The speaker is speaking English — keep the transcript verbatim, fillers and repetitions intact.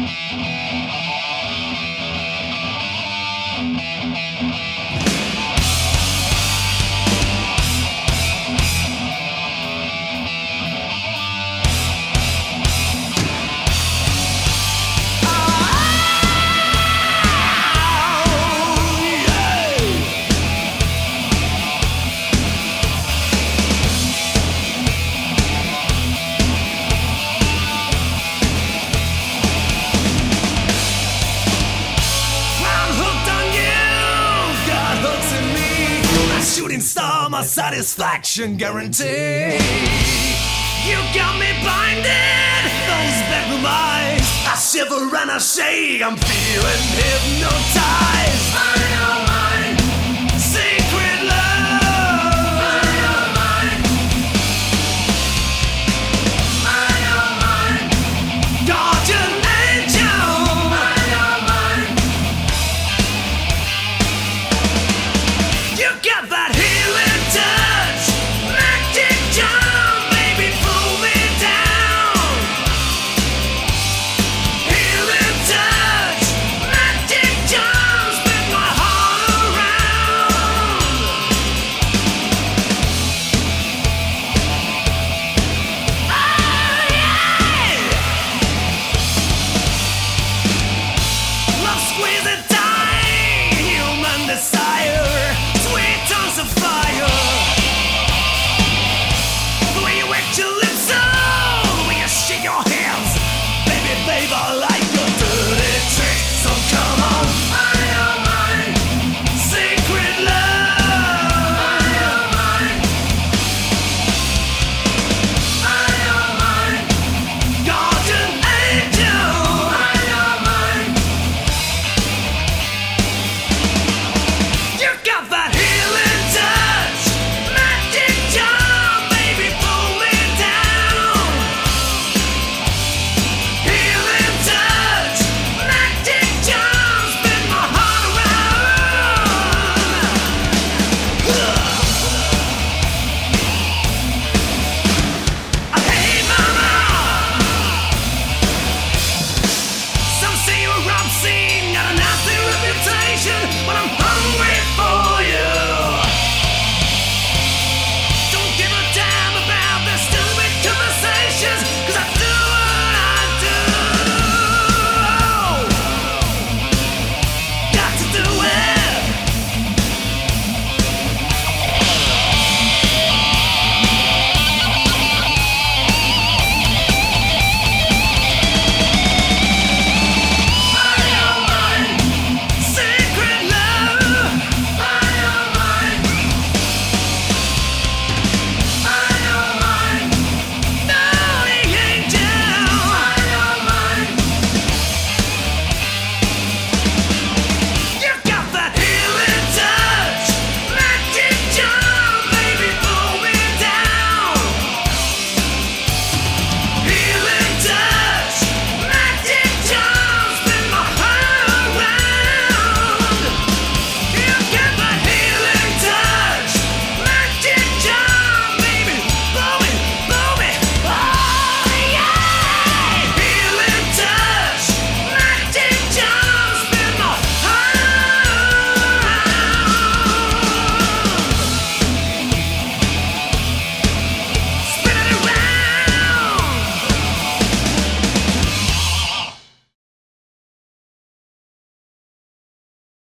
Shooting star, my satisfaction guarantee. You got me blinded, those bedroom eyes. I shiver and I shake, I'm feeling hypnotized. Mine, oh mine, secret love. Mine, oh mine, mine, oh mine, guardian angel. Mine, oh mine, you got that healing touch, magic charm, baby, pull me down. Healing touch, magic charm, spin my heart around. Oh yeah! Love squeeze it tight, human desire, sweet tongues of fire. The way you wet your lips, oh, the way you shake your hands, baby, babe, I like your dirty tricks. Some kind